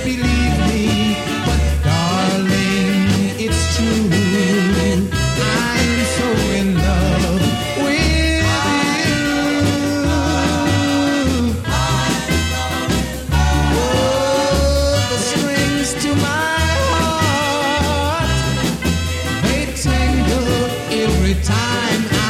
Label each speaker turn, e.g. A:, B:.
A: believe me, but darling, it's true. I'm so in love with you. Oh, the strings to my heart, they tingle every time I